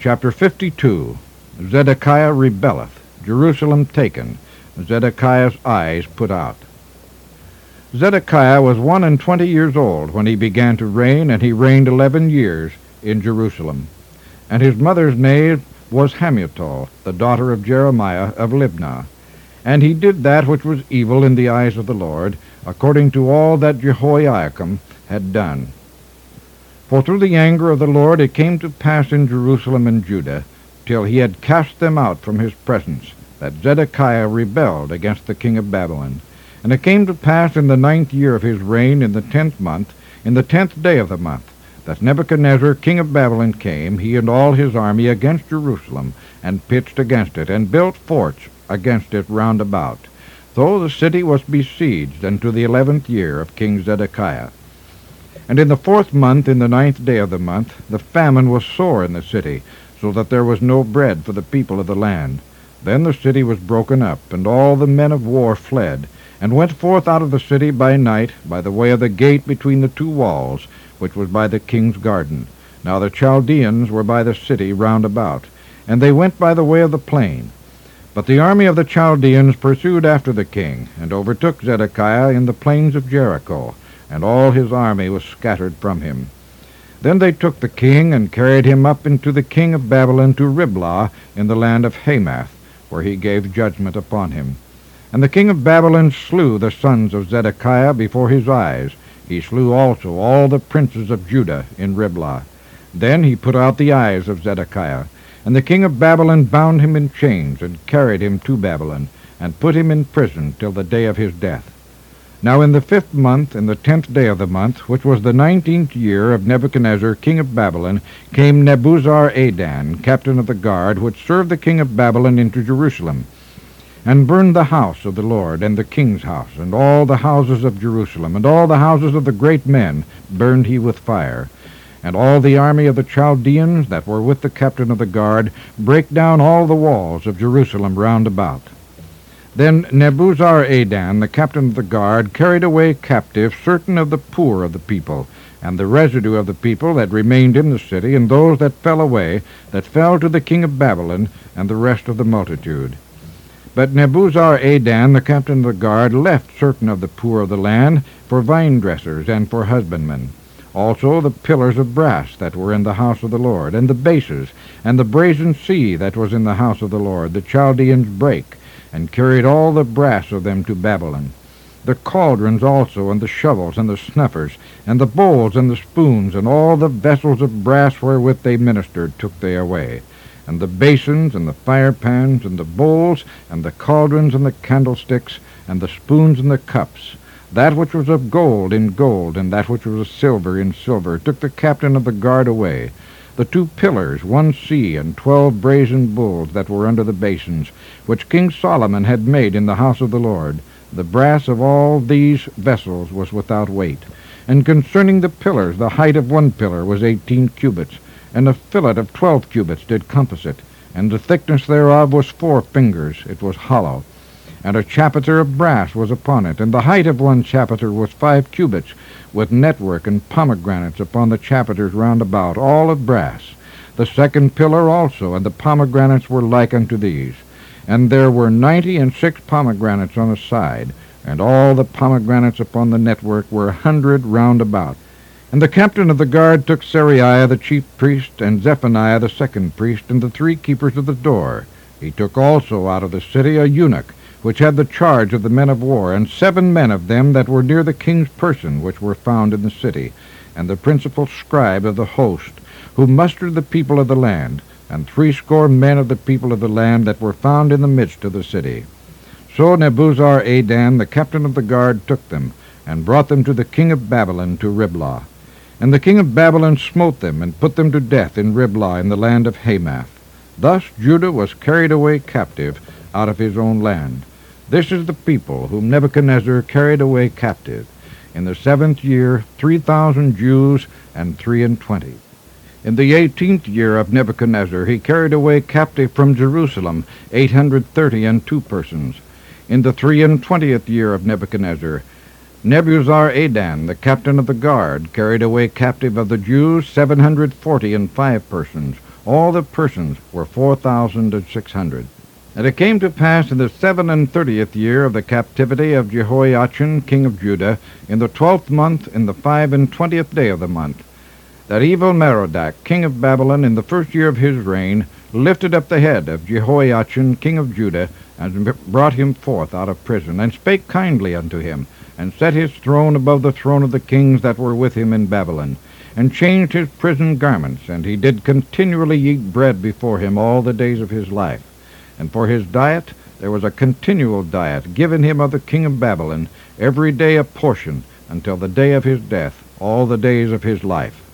Chapter 52. Zedekiah rebelleth. Jerusalem taken. Zedekiah's eyes put out. Zedekiah was 21 years old when he began to reign, and he reigned 11 years in Jerusalem. And his mother's name was Hamutal, the daughter of Jeremiah of Libnah. And he did that which was evil in the eyes of the Lord, according to all that Jehoiakim had done. For through the anger of the Lord it came to pass in Jerusalem and Judah, till he had cast them out from his presence, that Zedekiah rebelled against the king of Babylon. And it came to pass in the 9th year of his reign, in the 10th month, in the 10th day of the month, that Nebuchadnezzar king of Babylon came, he and all his army, against Jerusalem, and pitched against it, and built forts against it round about. So the city was besieged unto the 11th year of King Zedekiah. And in the 4th month, in the 9th day of the month, the famine was sore in the city, so that there was no bread for the people of the land. Then the city was broken up, and all the men of war fled, and went forth out of the city by night, by the way of the gate between the two walls, which was by the king's garden. Now the Chaldeans were by the city round about, and they went by the way of the plain. But the army of the Chaldeans pursued after the king, and overtook Zedekiah in the plains of Jericho, and all his army was scattered from him. Then they took the king, and carried him up into the king of Babylon to Riblah in the land of Hamath, where he gave judgment upon him. And the king of Babylon slew the sons of Zedekiah before his eyes. He slew also all the princes of Judah in Riblah. Then he put out the eyes of Zedekiah. And the king of Babylon bound him in chains, and carried him to Babylon, and put him in prison till the day of his death. Now in the 5th month, in the 10th day of the month, which was the 19th year of Nebuchadnezzar king of Babylon, came Nebuzaradan, captain of the guard, which served the king of Babylon, into Jerusalem, and burned the house of the Lord, and the king's house, and all the houses of Jerusalem, and all the houses of the great men burned he with fire. And all the army of the Chaldeans that were with the captain of the guard brake down all the walls of Jerusalem round about. Then Nebuzaradan, the captain of the guard, carried away captive certain of the poor of the people, and the residue of the people that remained in the city, and those that fell away, that fell to the king of Babylon, and the rest of the multitude. But Nebuzaradan, the captain of the guard, left certain of the poor of the land for vine dressers and for husbandmen. Also the pillars of brass that were in the house of the Lord, and the bases, and the brazen sea that was in the house of the Lord, the Chaldeans brake, and carried all the brass of them to Babylon. The cauldrons also, and the shovels, and the snuffers, and the bowls, and the spoons, and all the vessels of brass wherewith they ministered took they away. And the basins, and the firepans, and the bowls, and the cauldrons, and the candlesticks, and the spoons, and the cups. That which was of gold in gold, and that which was of silver in silver, took the captain of the guard away. The 2 pillars, 1 sea, and 12 brazen bulls that were under the basins, which King Solomon had made in the house of the Lord. The brass of all these vessels was without weight. And concerning the pillars, the height of 1 pillar was 18 cubits, and a fillet of 12 cubits did compass it, and the thickness thereof was 4 fingers, it was hollow. And a chapiter of brass was upon it, and the height of 1 chapiter was 5 cubits, with network and pomegranates upon the chapiters round about, all of brass. The 2nd pillar also, and the pomegranates were like unto these. And there were 96 pomegranates on the side, and all the pomegranates upon the network were 100 round about. And the captain of the guard took Seraiah the chief priest, and Zephaniah the 2nd priest, and the 3 keepers of the door. He took also out of the city a eunuch, which had the charge of the men of war, and 7 men of them that were near the king's person, which were found in the city, and the principal scribe of the host, who mustered the people of the land, and 80 men of the people of the land that were found in the midst of the city. So Nebuzaradan, the captain of the guard, took them, and brought them to the king of Babylon to Riblah. And the king of Babylon smote them, and put them to death in Riblah in the land of Hamath. Thus Judah was carried away captive out of his own land. This is the people whom Nebuchadnezzar carried away captive. In the 7th year, 3,000 Jews and 23. In the 18th year of Nebuchadnezzar he carried away captive from Jerusalem 832 persons. In the 23rd year of Nebuchadnezzar, Nebuzaradan, the captain of the guard, carried away captive of the Jews 745 persons, All the persons were 4,600. And it came to pass in the 37th year of the captivity of Jehoiachin king of Judah, in the 12th month, in the 25th day of the month, that Evil-Merodach king of Babylon, in the first year of his reign, lifted up the head of Jehoiachin king of Judah, and brought him forth out of prison, and spake kindly unto him, and set his throne above the throne of the kings that were with him in Babylon, and changed his prison garments, and he did continually eat bread before him all the days of his life. And for his diet there was a continual diet given him of the king of Babylon, every day a portion, until the day of his death, all the days of his life.